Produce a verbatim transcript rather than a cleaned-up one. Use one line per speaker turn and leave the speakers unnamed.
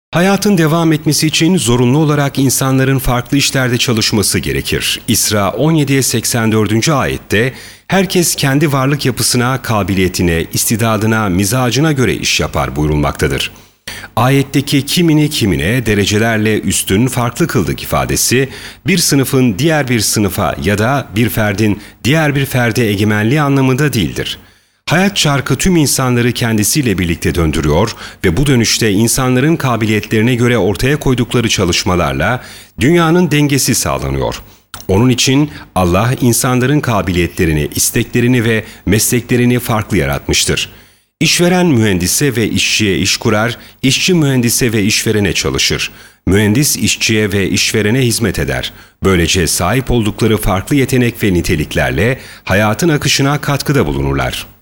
Hayatın devam etmesi için zorunlu olarak insanların farklı işlerde çalışması gerekir. İsra on yediye seksen dördüncü ayette herkes kendi varlık yapısına, kabiliyetine, istidadına, mizacına göre iş yapar buyurulmaktadır. Ayetteki kimini kimine derecelerle üstün farklı kıldık ifadesi, bir sınıfın diğer bir sınıfa ya da bir ferdin diğer bir ferde egemenliği anlamında değildir. Hayat çarkı tüm insanları kendisiyle birlikte döndürüyor ve bu dönüşte insanların kabiliyetlerine göre ortaya koydukları çalışmalarla dünyanın dengesi sağlanıyor. Onun için Allah insanların kabiliyetlerini, isteklerini ve mesleklerini farklı yaratmıştır. İşveren mühendise ve işçiye iş kurar, işçi mühendise ve işverene çalışır. Mühendis işçiye ve işverene hizmet eder. Böylece sahip oldukları farklı yetenek ve niteliklerle hayatın akışına katkıda bulunurlar.